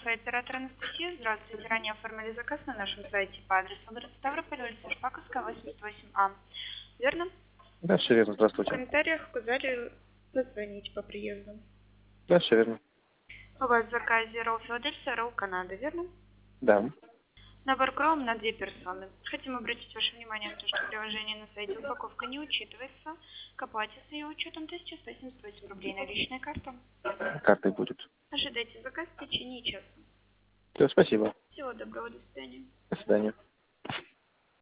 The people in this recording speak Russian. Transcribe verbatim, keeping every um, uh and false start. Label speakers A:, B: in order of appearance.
A: Альфа, оператор Анастасия. Здравствуйте. Ранее оформили заказ на нашем сайте по адресу город Ставрополь, улица Шпаковская, восемьдесят восемь А. Верно?
B: Да, все верно.
A: В
B: Здравствуйте.
A: комментариях указали позвонить по приезду.
B: Да, все верно.
A: У вас в заказе ролл Филадельфия, ролл Канада, верно?
B: Да.
A: Набор кром на две персоны. Хотим обратить ваше внимание на то, что в приложении на сайте упаковка не учитывается. К оплате с ее учетом тысяча сто семьдесят восемь рублей наличная карта.
B: Картой будет.
A: Ожидайте заказ в течение часа.
B: Все, спасибо.
A: Всего доброго, до свидания.
B: До свидания.